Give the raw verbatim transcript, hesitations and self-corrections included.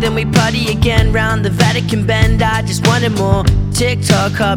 then we party again round the Vatican bend. I just wanted more TikTok